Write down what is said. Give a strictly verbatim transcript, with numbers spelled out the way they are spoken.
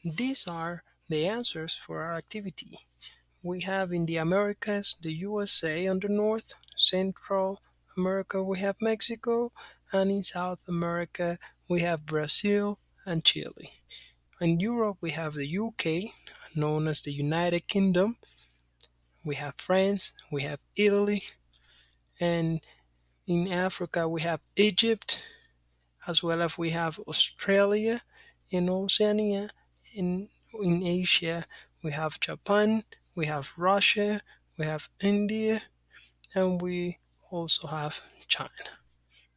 These are the answers for our activity. We have in the Americas the U S A on the north, Central America we have Mexico, and in South America we have Brazil and Chile. In Europe we have the U K, known as the United Kingdom, we have France, we have Italy, and in Africa we have Egypt, as well as we have Australia. In Oceania, in in Asia we have Japan, we have Russia, we have India, and we also have China.